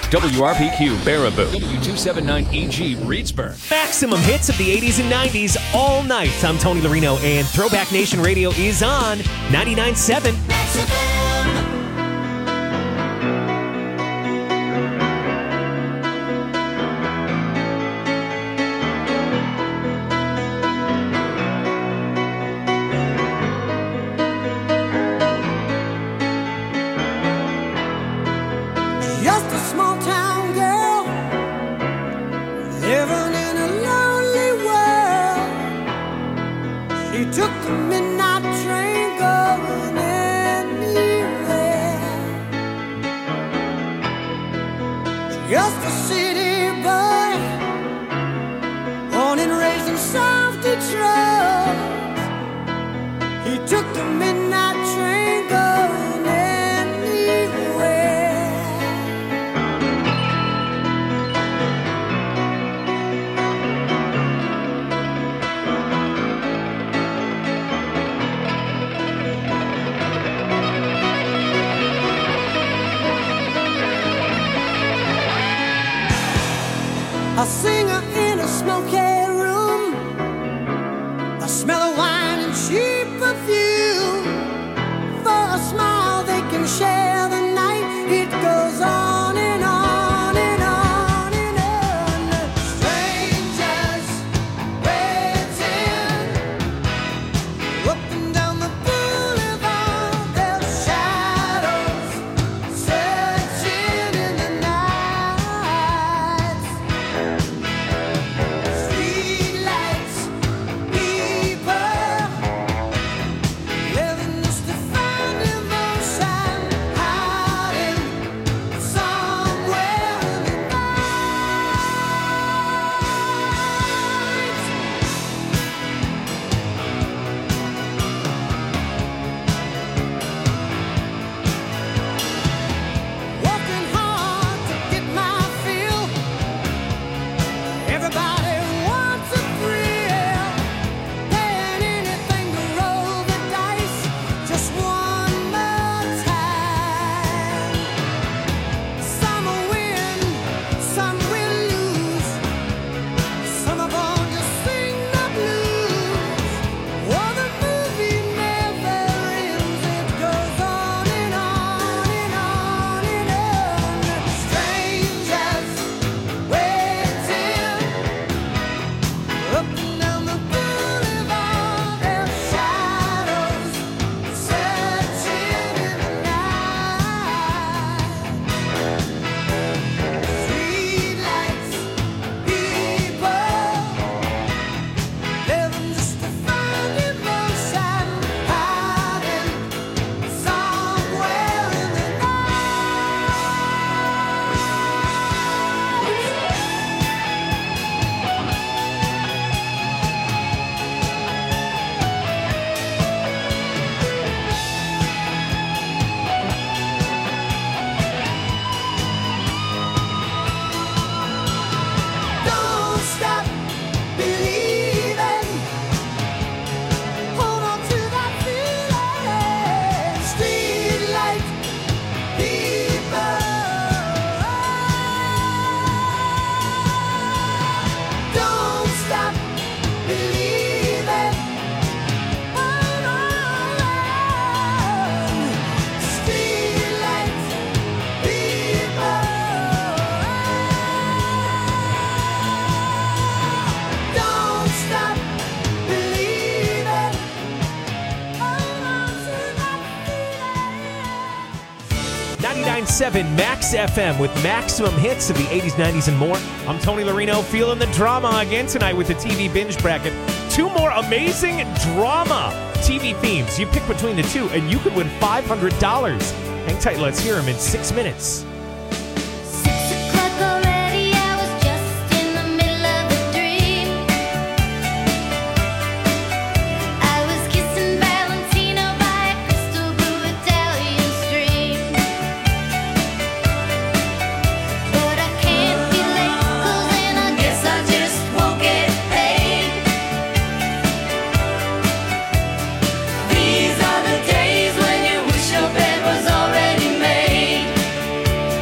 WRPQ Baraboo, W279EG Reedsburg. Maximum hits of the 80s and 90s all night. I'm Tony Larino, and Throwback Nation Radio is on 99.7. Max FM. Just a small town girl living in a lonely world. She took the midnight train going anywhere. Just a city boy, born and raised in South Detroit. He took the midnight train going anywhere. A singer in a smoky room, the smell of wine and cheap perfume. For a smile they can share the night. It goes on and on and on and on. Strangers waiting up and down the boulevard. Their shadows searching in the night. Streetlights, people living just to find emotion, hiding somewhere in the night. Working hard to get my fill. Everybody wants a thrill, paying anything to roll the dice just one more time. Some will win, some will lose. Some of them just sing the blues. Oh, the movie never ends. It goes on and on and on and on. Strangers waiting up and down the boulevard. Their shadows searching in the night. Streetlights, people living just to find emotion, hiding somewhere in the Don't stop believing. Hold on to that feeling. Streetlight people. Don't stop believing. Hold on. Streetlight people. Don't stop believing. Hold on to that feeling. 99.7 Max FM with maximum hits of the 80s, 90s, and more. I'm Tony Larino, feeling the drama again tonight with the TV binge bracket. Two more amazing drama TV themes. You pick between the two, and you could win $500. Hang tight, let's hear them in 6 minutes. 6 o'clock already, I was just in the middle of a dream. I was kissing Valentino by a crystal blue Italian stream. But I can't be late, 'cause then I guess I just won't get paid. These are the days when you wish your bed was already made.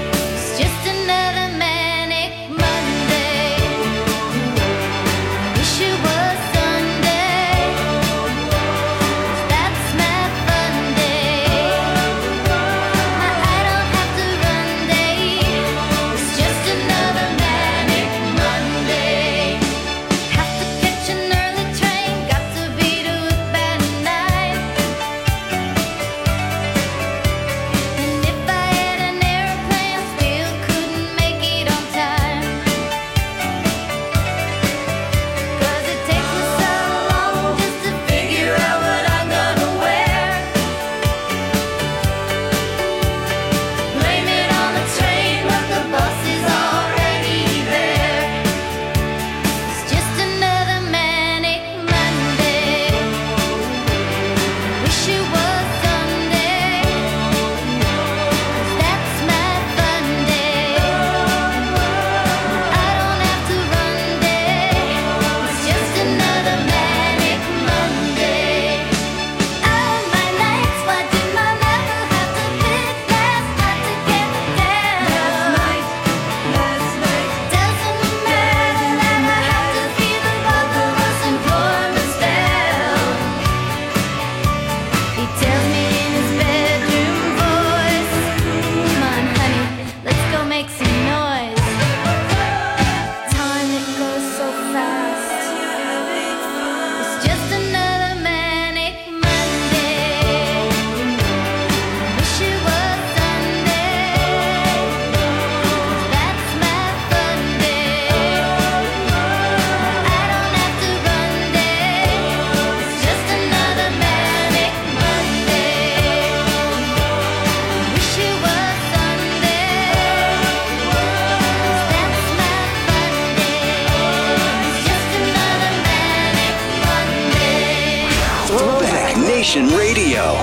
Nation Radio.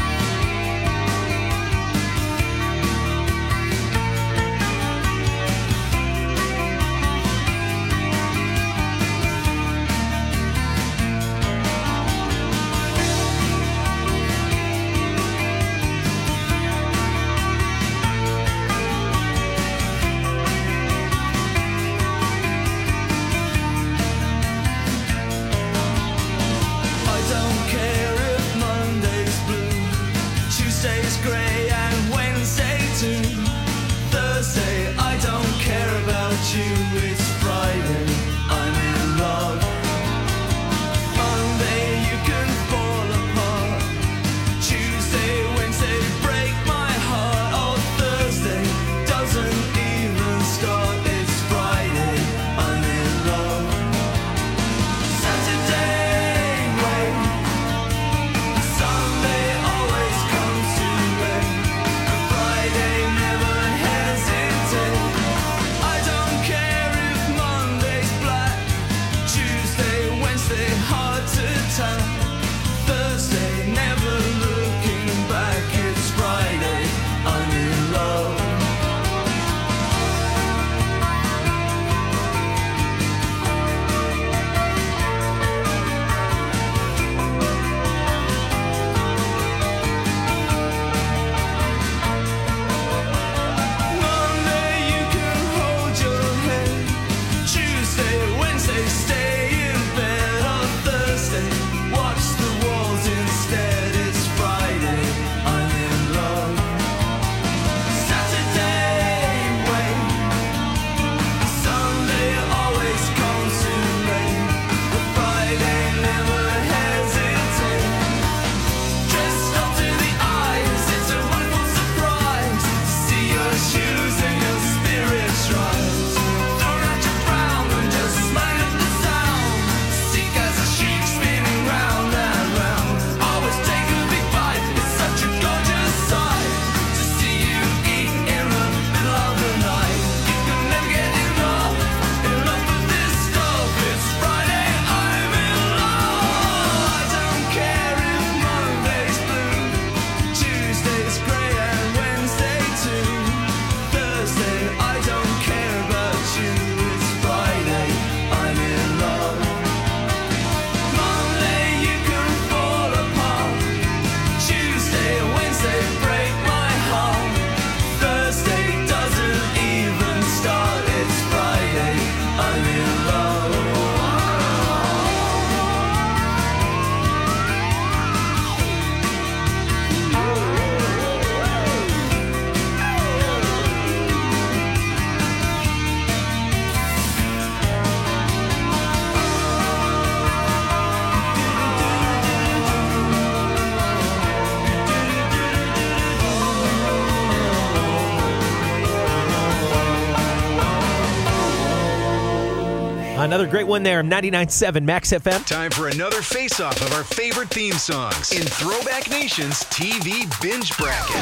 Another great one there, 99.7 Max FM. Time for another face-off of our favorite theme songs in Throwback Nation's TV Binge Bracket.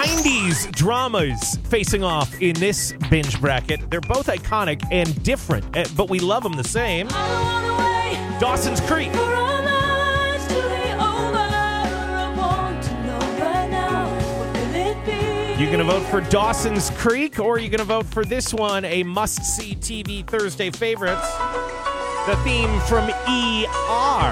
90s dramas facing off in this binge bracket. They're both iconic and different, but we love them the same. Dawson's Creek. You going to vote for Dawson's Creek, or are you going to vote for this one, a must-see TV Thursday favorites, the theme from ER.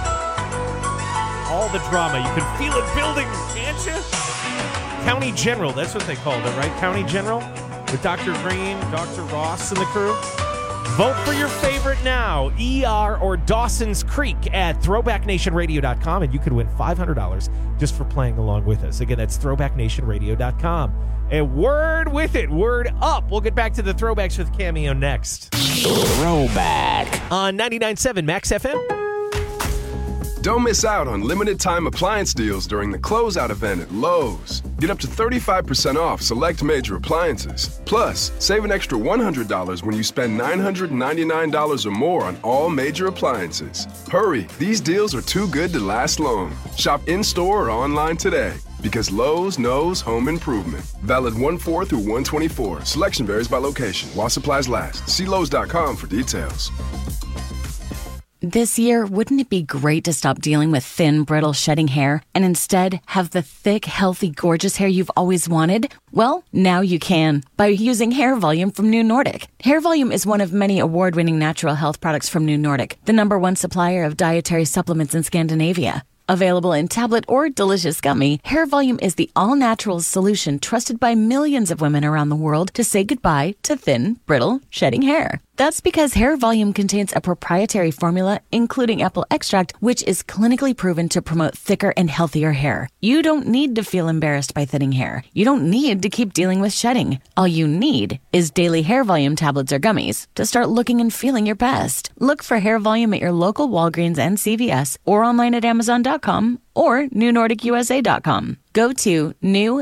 All the drama. You can feel it building, can't you? County General, that's what they called it, right? County General? With Dr. Green, Dr. Ross, and the crew. Vote for your favorite now, ER or Dawson's Creek at throwbacknationradio.com, and you could win $500 just for playing along with us. Again, that's throwbacknationradio.com. And word with it, word up. We'll get back to the throwbacks with Cameo next. Throwback. On 99.7 Max FM. Don't miss out on limited-time appliance deals during the closeout event at Lowe's. Get up to 35% off select major appliances. Plus, save an extra $100 when you spend $999 or more on all major appliances. Hurry, these deals are too good to last long. Shop in-store or online today. Because Lowe's knows home improvement. Valid 1/4 through 1/24. Selection varies by location. While supplies last. See Lowe's.com for details. This year, wouldn't it be great to stop dealing with thin, brittle, shedding hair and instead have the thick, healthy, gorgeous hair you've always wanted? Well, now you can by using Hair Volume from New Nordic. Hair Volume is one of many award-winning natural health products from New Nordic, the #1 supplier of dietary supplements in Scandinavia. Available in tablet or delicious gummy, Hair Volume is the all-natural solution trusted by millions of women around the world to say goodbye to thin, brittle, shedding hair. That's because Hair Volume contains a proprietary formula, including apple extract, which is clinically proven to promote thicker and healthier hair. You don't need to feel embarrassed by thinning hair. You don't need to keep dealing with shedding. All you need is daily Hair Volume tablets or gummies to start looking and feeling your best. Look for Hair Volume at your local Walgreens and CVS or online at Amazon.com or NewNordicUSA.com. Go to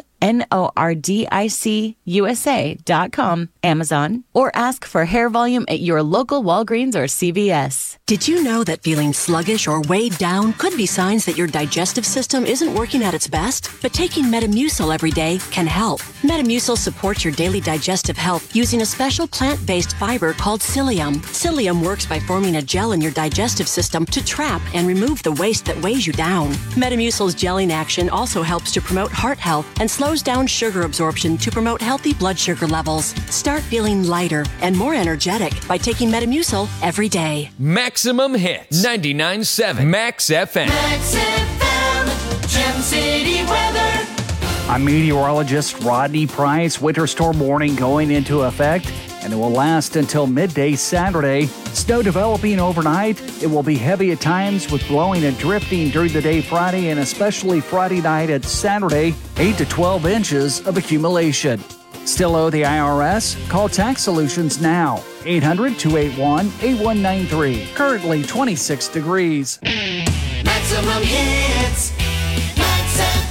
NewNordicUSA.com, Amazon, or ask for Hair Volume at your local Walgreens or CVS. Did you know that feeling sluggish or weighed down could be signs that your digestive system isn't working at its best? But taking Metamucil every day can help. Metamucil supports your daily digestive health using a special plant-based fiber called psyllium. Psyllium works by forming a gel in your digestive system to trap and remove the waste that weighs you down. Metamucil's gelling action also helps to promote heart health and slows down sugar absorption to promote healthy blood sugar levels. Start feeling lighter and more energetic by taking Metamucil every day. Maximum Hits 99.7 Max FM. Max FM, Gem City weather. I'm meteorologist Rodney Price. Winter storm warning going into effect, and it will last until midday Saturday. Snow developing overnight. It will be heavy at times with blowing and drifting during the day Friday and especially Friday night and Saturday. 8 to 12 inches of accumulation. Still owe the IRS? Call Tax Solutions now. 800-281-8193. Currently 26 degrees. Maximum hits. Max FM.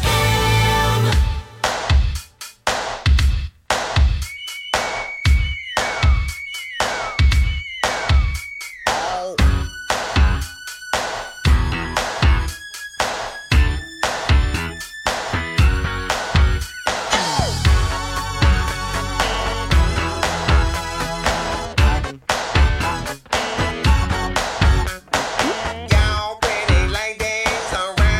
Y'all pretty ladies around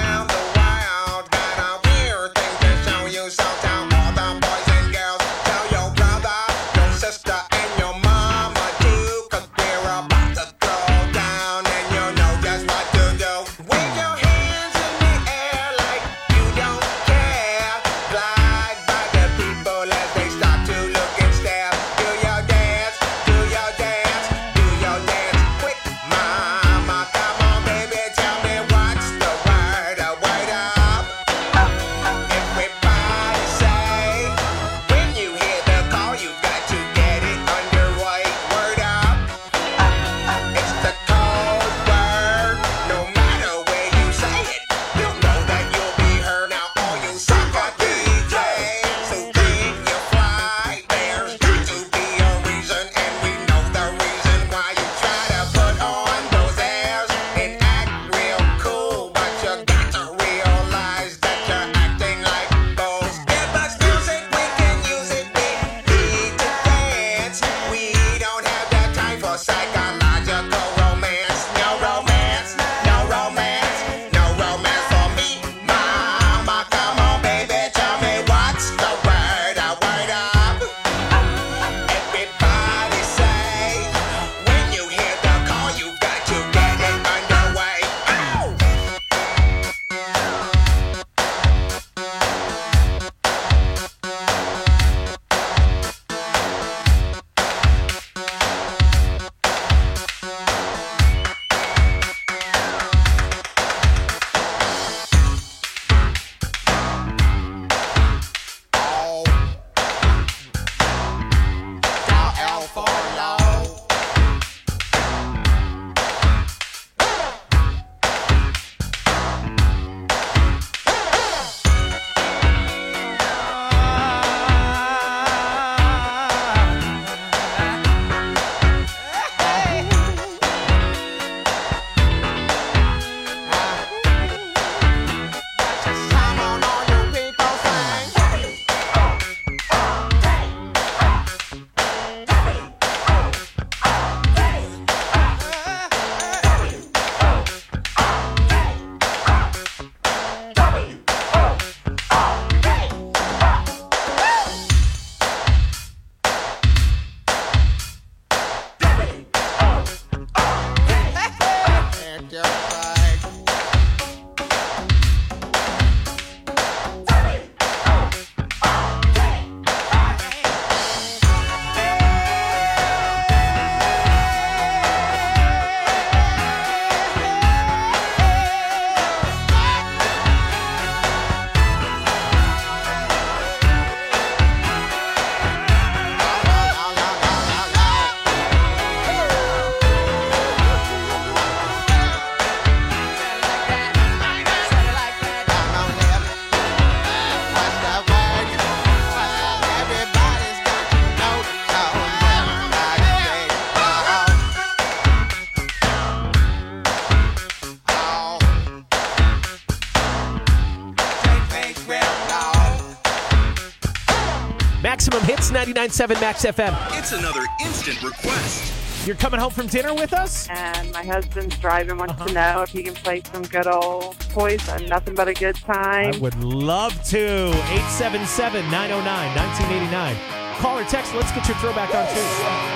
Maximum Hits 99.7 Max FM. It's another instant request. You're coming home from dinner with us? And my husband's driving, wants to know if he can play some good old Poison, Nothing But a Good Time. I would love to. 877-909-1989. Call or text. Let's get your throwback on, too.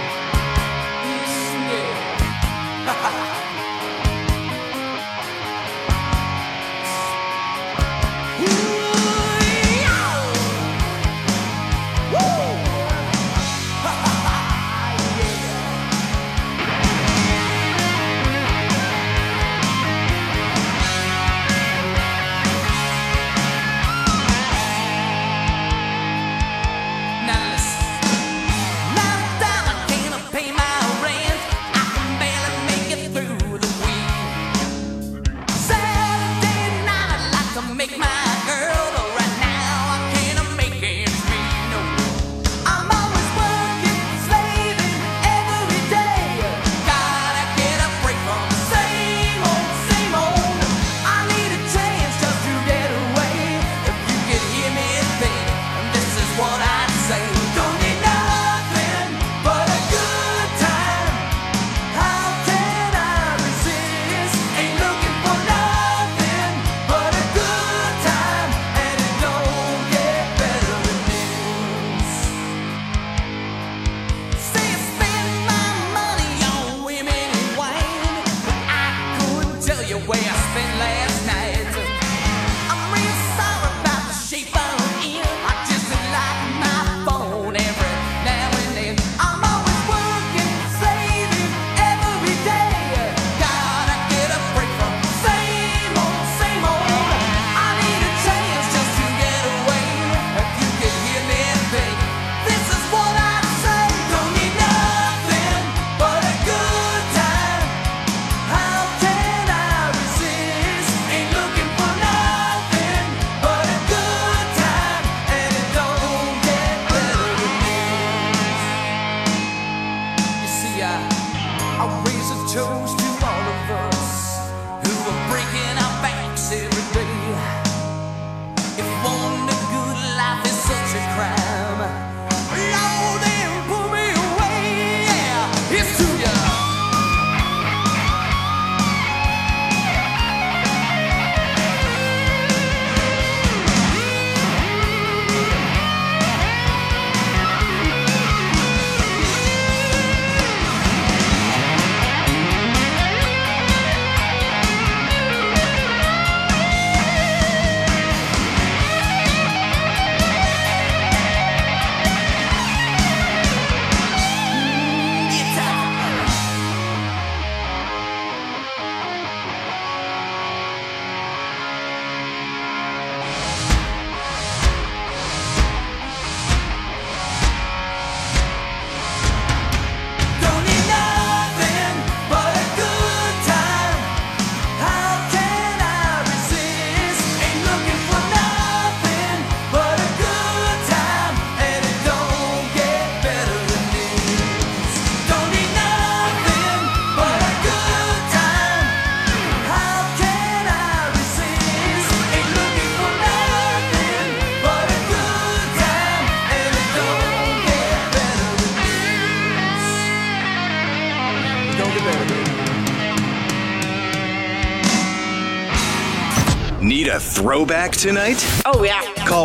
Need a throwback tonight? Oh, yeah. Call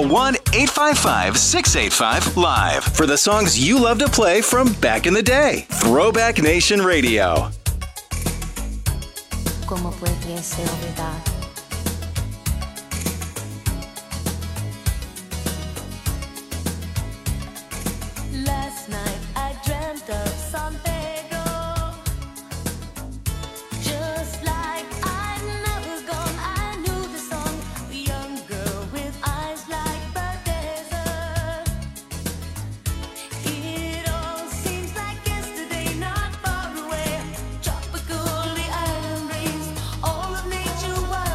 1-855-685-LIVE for the songs you love to play from back in the day. Throwback Nation Radio. ¿Cómo pudiese olvidar? Last night I dreamt of San Pedro, just like I'd never gone. I knew the song, a young girl with eyes like the desert. It all seems like yesterday, not far away. Tropical, the island breeze, all of nature was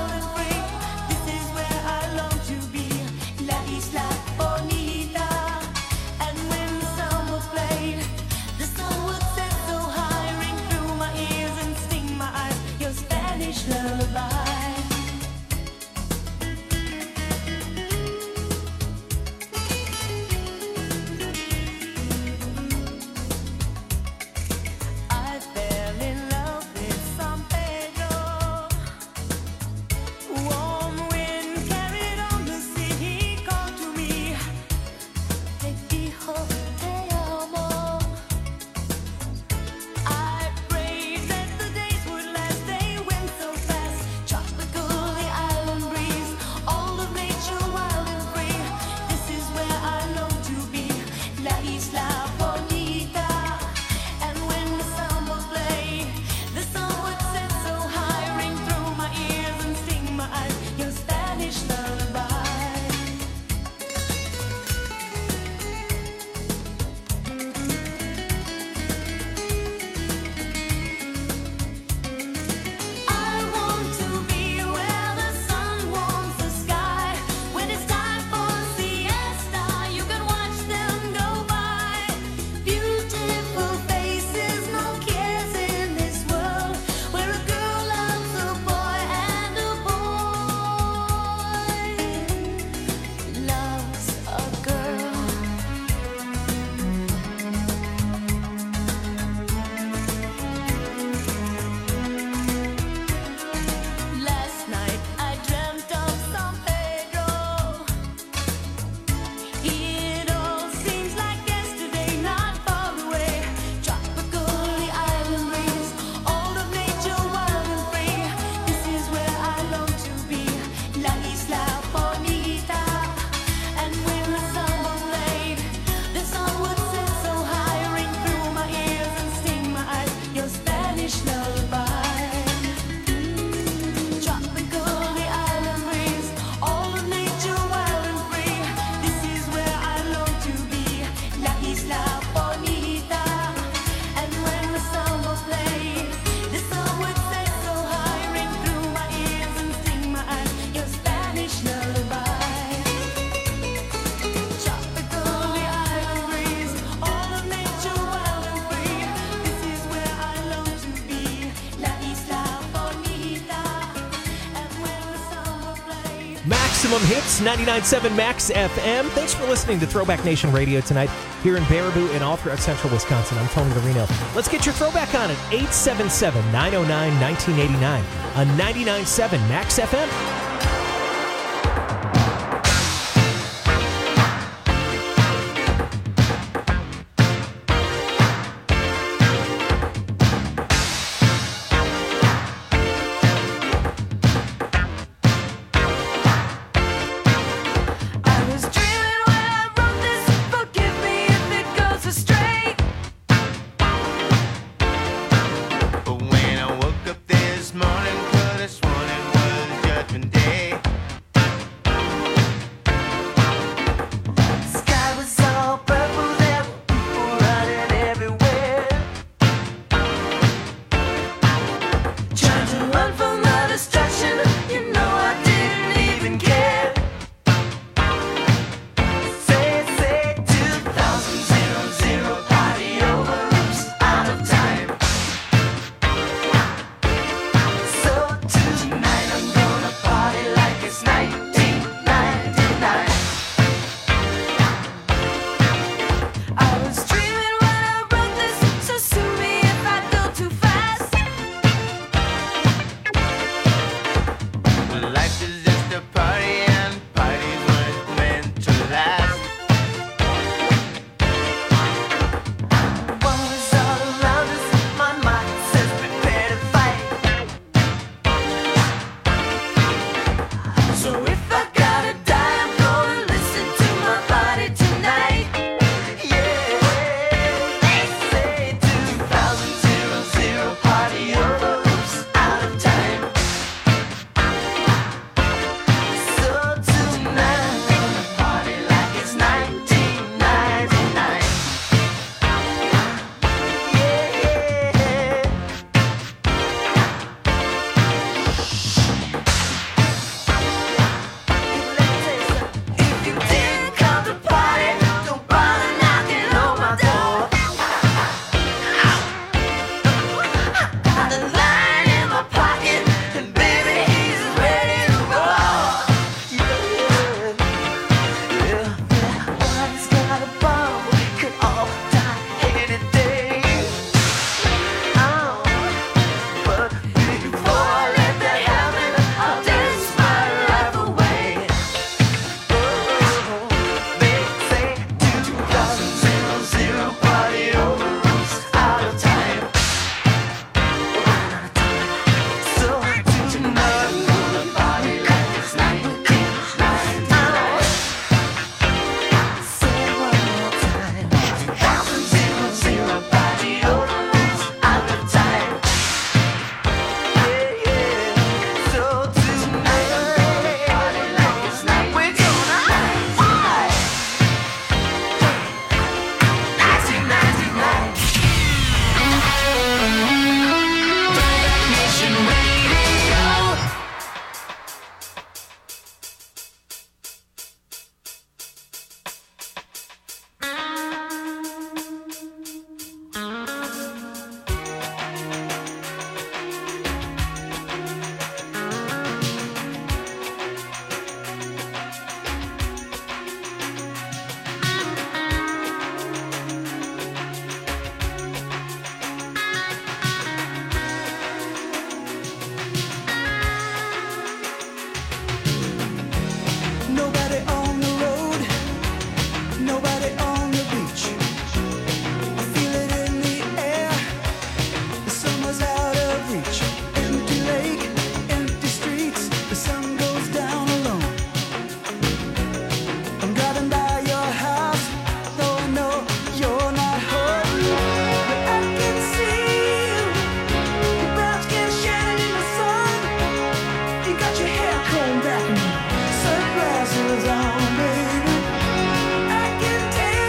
Maximum Hits, 99.7 Max FM. Thanks for listening to Throwback Nation Radio tonight here in Baraboo and all throughout central Wisconsin. I'm Tony Lorino. Let's get your throwback on at 877-909-1989 on 99.7 Max FM. When I woke up this morning, could have sworn it was Judgment Day. Sunglasses on, baby. I can take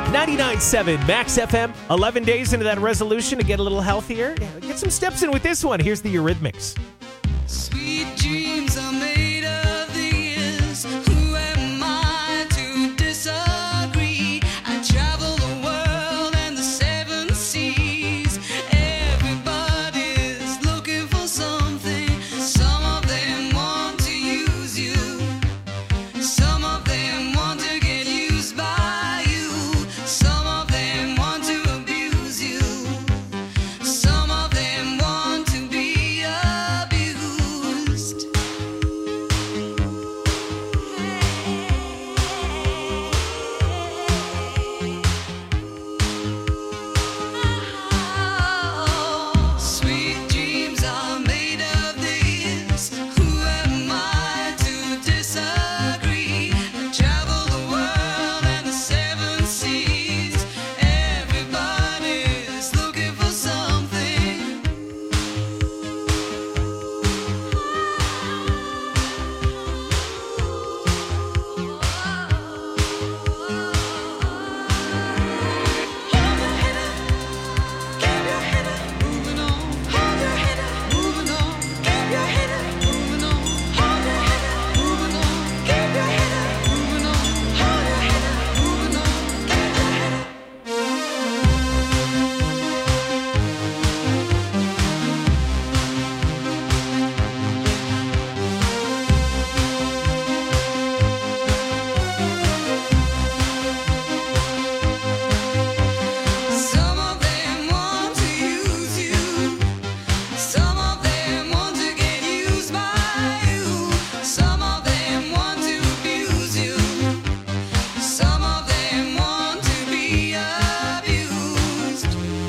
99.7 Max FM. 11 days into that resolution to get a little healthier. Get some steps in with this one. Here's the Eurythmics. Sweet dreams are made of these. Who am I to disagree? I travel the world and the seven seas. Everybody's looking for something. Some of them want to use you. Some of them want to get used by you. Some of them want to abuse you. Some of them want to be abused. Sweet dreams are made of this. Who am I to disagree? I travel the world and the seven seas. Everybody's looking for something. Some of them want to use you. Some of them want to get used by you. Some of them want to abuse you. Some of them want to be abused.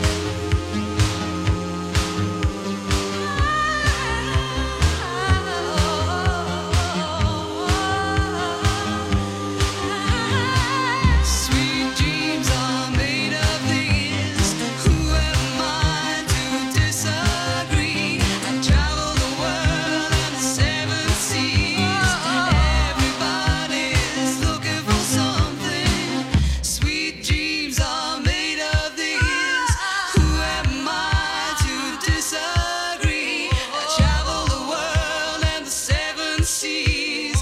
Sweet dreams are made of these. Who am I to disagree? I travel the world and the seven seas. Everybody's looking for something. Sweet dreams are made of these. Who am I to disagree? I travel the world and the seven seas.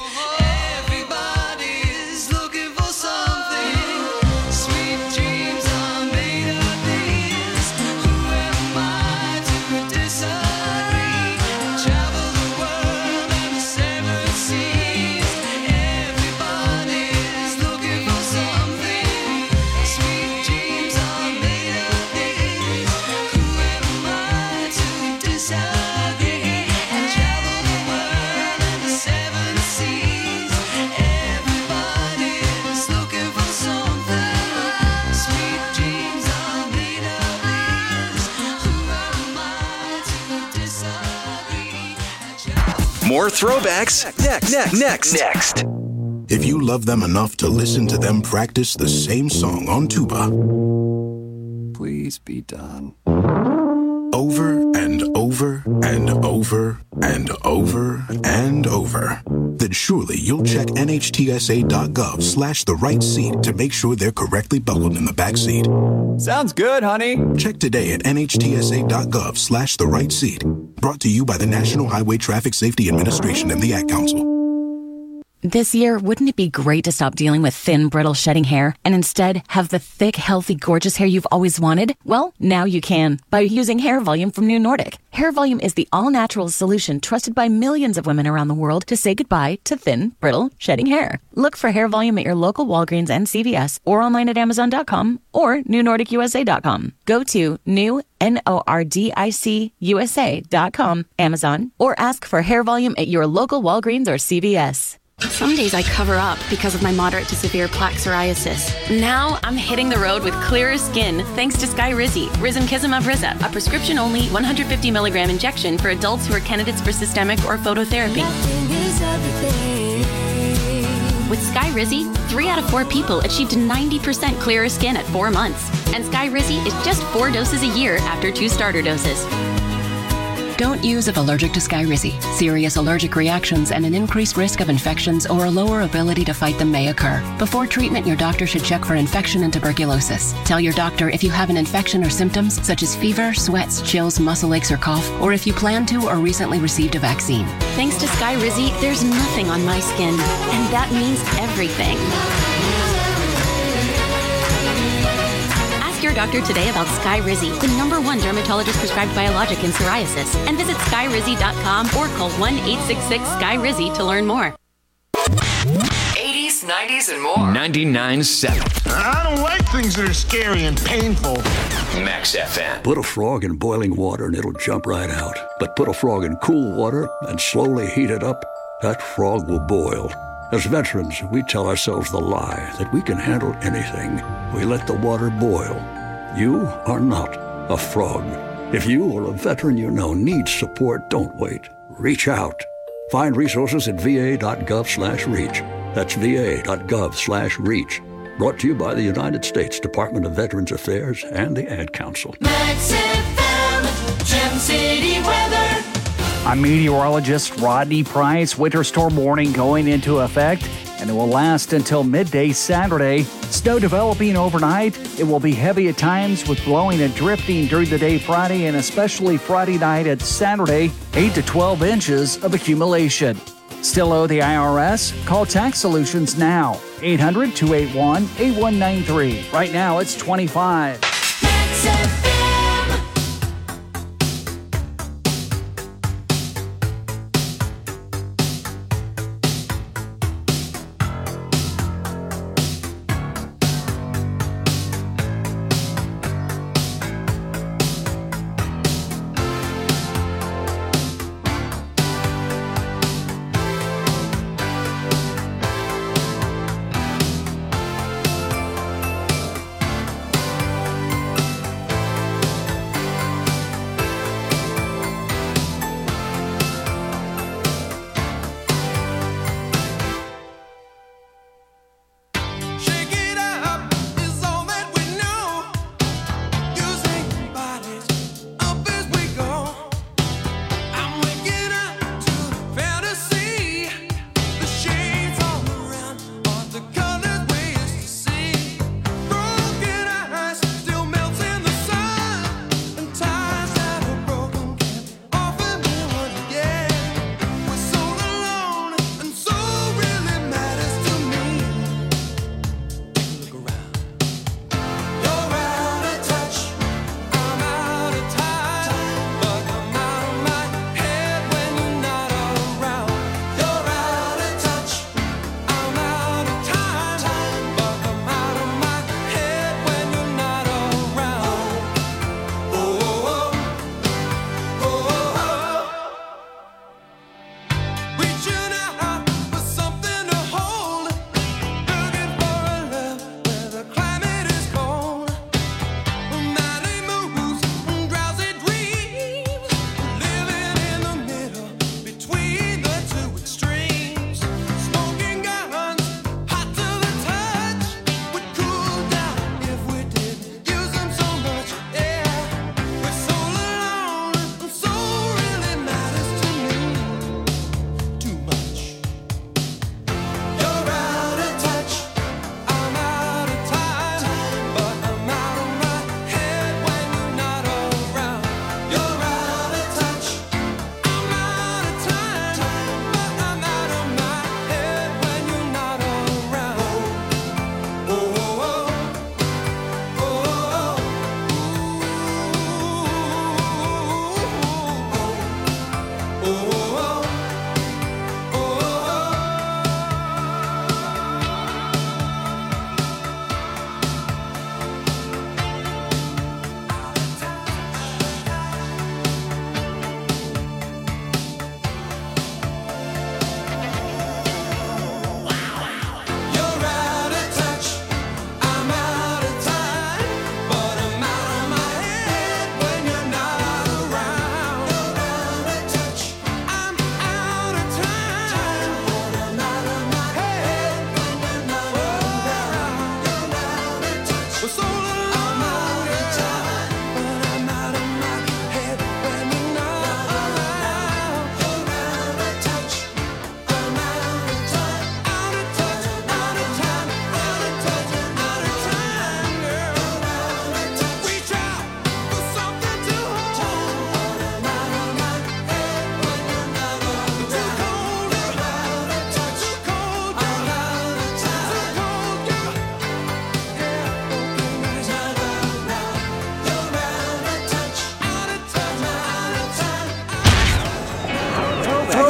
Everybody's looking for something. Sweet dreams are made of these. Who am I to disagree? I travel the world and the seven seas. Everybody's looking for something. Sweet dreams are made of these. Who am I to disagree? I travel the world and the seven seas. Everybody's looking for something. Sweet dreams are made of these. Who am I to disagree? I travel. More throwbacks next. If you love them enough to listen to them practice the same song on tuba Please be done. over and over and over and over and over, then surely you'll check NHTSA.gov/the right seat to make sure they're correctly buckled in the back seat. Sounds good, honey. Check today at NHTSA.gov/the right seat. Brought to you by the National Highway Traffic Safety Administration and the Ad Council. This year, wouldn't it be great to stop dealing with thin, brittle, shedding hair and instead have the thick, healthy, gorgeous hair you've always wanted? Well, now you can by using Hair Volume from New Nordic. Hair Volume is the all-natural solution trusted by millions of women around the world to say goodbye to thin, brittle, shedding hair. Look for Hair Volume at your local Walgreens and CVS or online at Amazon.com or NewNordicUSA.com. Go to NORDICUSA.com, Amazon, or ask for Hair Volume at your local Walgreens or CVS. Some days I cover up because of my moderate to severe plaque psoriasis. Now I'm hitting the road with clearer skin thanks to Skyrizi, Risankizumab Riza, a prescription-only 150 milligram injection for adults who are candidates for systemic or phototherapy. With Skyrizi, 3 out of 4 people achieved 90% clearer skin at 4 months. And Skyrizi is just 4 doses a year after 2 starter doses. Don't use if allergic to Skyrizi. Serious allergic reactions and an increased risk of infections or a lower ability to fight them may occur. Before treatment, your doctor should check for infection and tuberculosis. Tell your doctor if you have an infection or symptoms such as fever, sweats, chills, muscle aches, or cough, or if you plan to or recently received a vaccine. Thanks to Skyrizi, there's nothing on my skin, and that means everything. Ask your doctor today about Skyrizi, the #1 dermatologist-prescribed biologic in psoriasis, and visit skyrizi.com or call 1-866-SKY-RIZZI to learn more. 80s, 90s, and more. 99.7. I don't like things that are scary and painful. Max FM. Put a frog in boiling water and it'll jump right out. But put a frog in cool water and slowly heat it up, that frog will boil. As veterans, we tell ourselves the lie that we can handle anything. We let the water boil. You are not a frog. If you or a veteran you know needs support, don't wait. Reach out. Find resources at va.gov/reach. That's va.gov/reach. Brought to you by the United States Department of Veterans Affairs and the Ad Council. Max FM, Gem City weather. I'm meteorologist Rodney Price. Winter storm warning going into effect, and it will last until midday Saturday. Snow developing overnight. It will be heavy at times with blowing and drifting during the day Friday and especially Friday night and Saturday. 8 to 12 inches of accumulation. Still owe the IRS? Call Tax Solutions now. 800-281-8193. Right now it's 25. Max FM.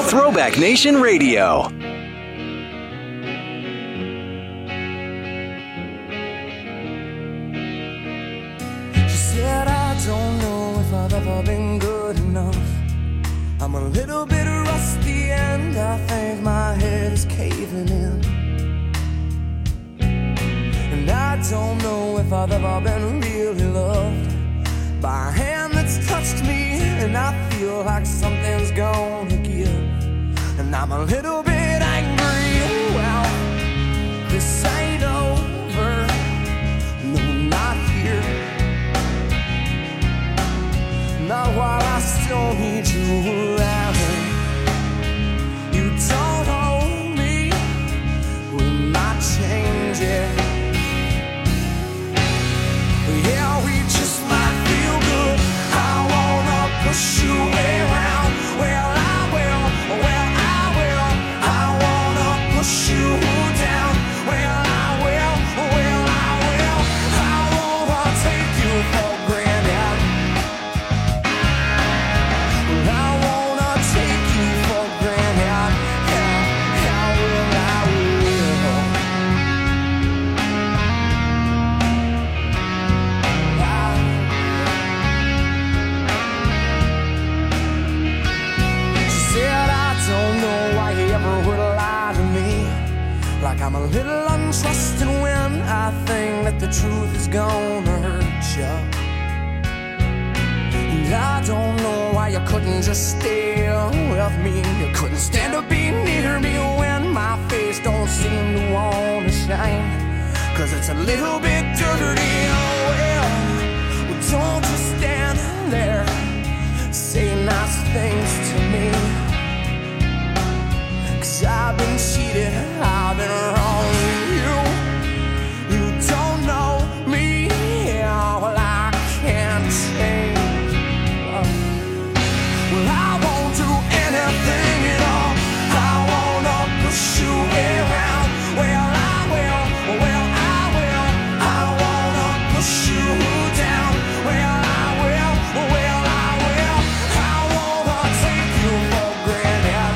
Throwback Nation Radio. She said, I don't know if I've ever been good enough. I'm a little bit rusty and I think my head is caving in. And I don't know if I've ever been really loved by a hand that's touched me, and I feel like something's gonna give. And I'm a little bit angry. Well, this ain't over. No, not here. Not while I still need you around. You don't hold me. We might change it. Yeah, we just might feel good. I wanna push you around. Well, I will. Well, I will. I wanna push you down. Well, I will. Well, I will. I wanna take you for granted. Well, I wanna take you for granted. Yeah, I will. I will. She said, I don't know why you ever would lie to me. Like I'm a little untrusting when I think that the truth is gonna hurt you. And I don't know why you couldn't just stay with me. You couldn't stand to be near me when my face don't seem to wanna shine. 'Cause it's a little bit dirty. Oh well, don't just stand there. Say nice things to me. 'Cause I've been cheated, I've been wrong with you. You don't know me, well I can't change. Well, I won't do anything at all. I wanna push you around. Well, I will. Well, I will. I wanna push you down. Well, I will. Well, I will. I wanna take you for granted.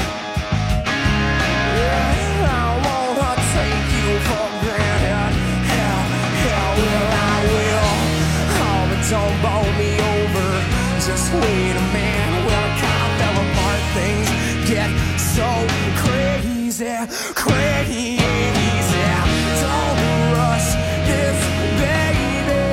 Yeah, I wanna take you for granted. Yeah, well, I will. Oh, but don't bowl me over. Just wait a minute. Well, it kind of fell apart. Things get so crazy, crazy. Don't rush this, baby.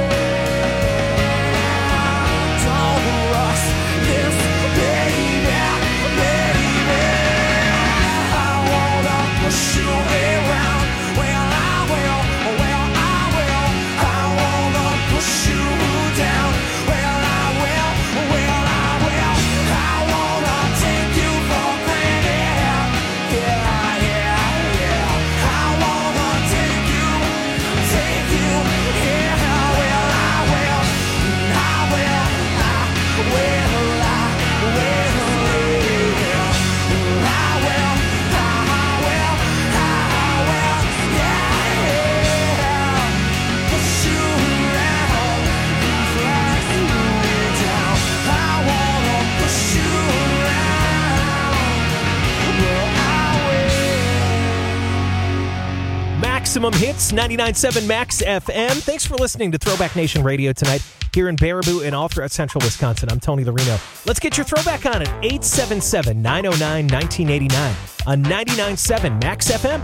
Don't rush this, baby, baby. I wanna push you around. Well, I will. Well, I will. I wanna push you down. Well, I will. Well, I will. I wanna take you for granted. Yeah, yeah, yeah. I wanna take you. Yeah, well, I will. I will. I will. I will. I will. Push you around, flag you down. I wanna push you around. Well, I will. Maximum Hits, 99.7 Max FM. Thanks for listening to Throwback Nation Radio tonight here in Baraboo and all throughout central Wisconsin. I'm Tony Larino. Let's get your throwback on at 877-909-1989 on 99.7 Max FM.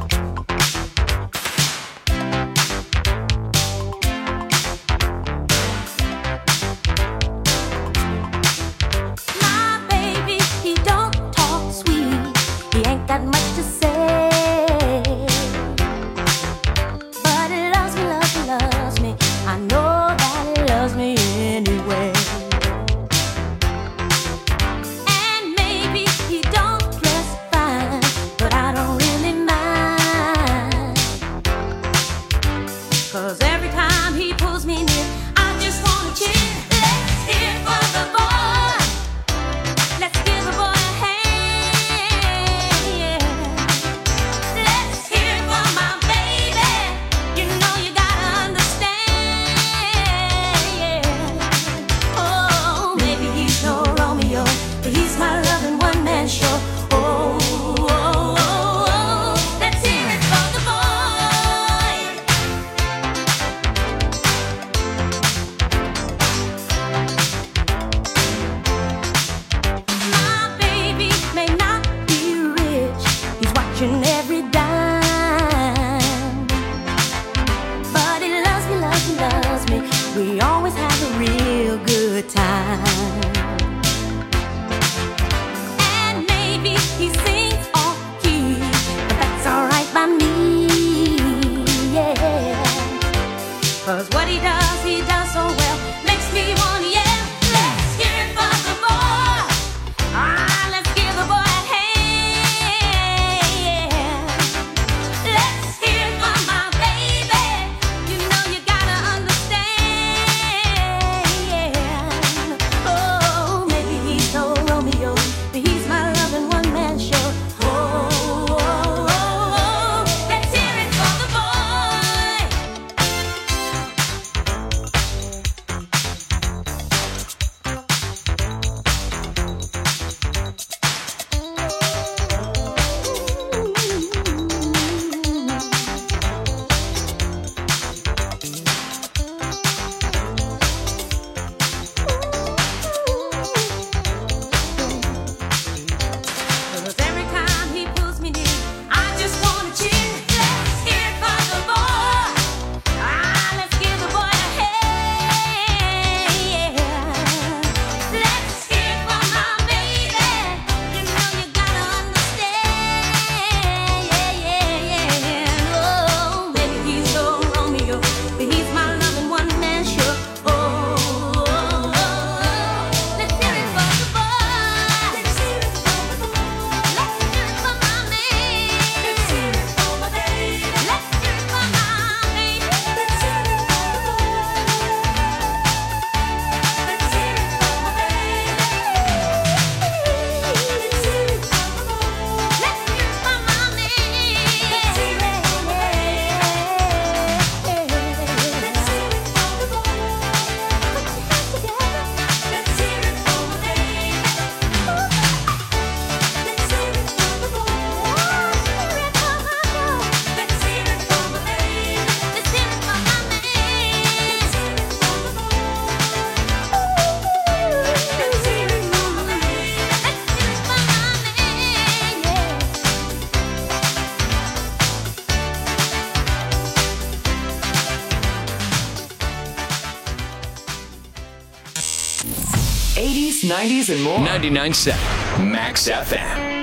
My baby, he don't talk sweet. He ain't got much to say. But he loves me, loves me, loves me. I know that he loves me anyway. And maybe he don't dress fine, but I don't really mind. we always have a real good time. And maybe he sings off key, but that's alright by me, yeah. 'Cause what he does so well, makes me wanna yell. Let's hear it for the boy. Ah, let's give the boy a hand. Let's hear it for my baby. You know you gotta understand. Oh, maybe he's no Romeo, but he's my loving one-man show. Oh, oh, oh, let's hear it for the boy. Cause every time he pulls me near, I just wanna cheer. Let's hear it for the boy. Ah, let's give the boy a hand. Let's hear it for my baby. You know you gotta understand. Yeah. Oh, maybe he's no Romeo, but he's my loving one-man show. Oh, let's hear it for the boy. Let's hear it for the boy. Let's hear it for my man. Let's hear it for my baby. Let's hear it for my baby. Let's hear it for the boy. Let's hear it for my baby. Let's hear it for the boy. Let's hear it for my man. Let's hear it for my '80s, '90s, and more. 99.7 Max FM.